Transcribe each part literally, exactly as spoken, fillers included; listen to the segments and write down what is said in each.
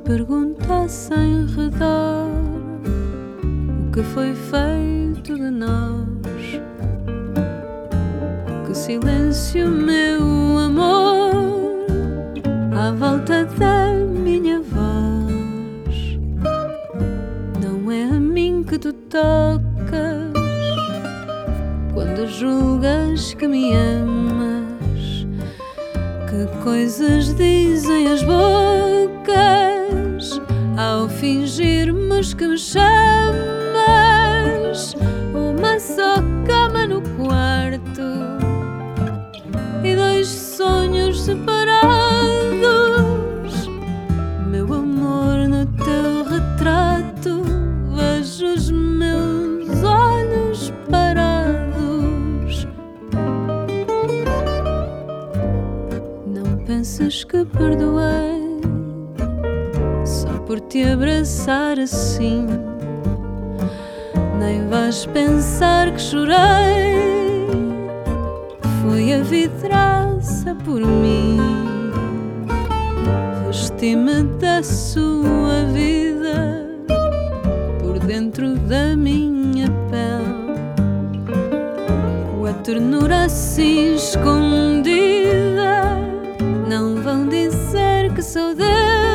perguntasse em redor o que foi feito de nós, que silêncio, meu amor, à volta da minha voz. Não é a mim que tu tocas quando julgas que me amas. Que coisas dizem as bocas ao fingirmos que me chamas. Uma só cama no quarto e dois sonhos separados. Meu amor, no teu retrato vejo os meus olhos parados. Não penses que perdoei só por te abraçar assim. Nem vais pensar que chorei, foi a vidraça por mim. Vesti-me da sua vida por dentro da minha pele. A ternura assim escondida, não vão dizer que sou dele.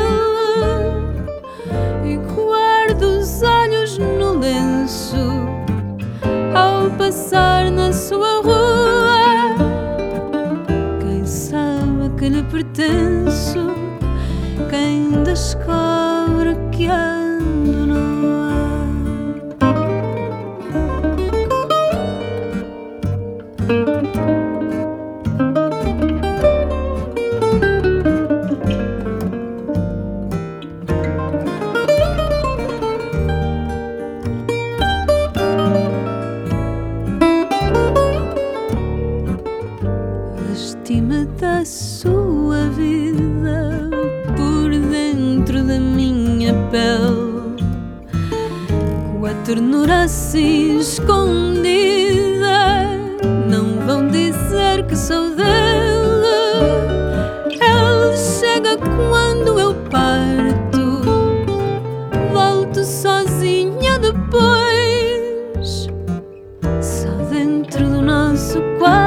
E guardo os olhos no lenço ao passar na sua rua. Quem sabe que lhe pertenço, quem descobre que ando no ar. Vesti-me da sua vida por dentro da minha pele, com a ternura assim escondida, não vão dizer que sou dele. Ele chega quando eu parto, volto sozinha depois, só dentro do nosso quarto.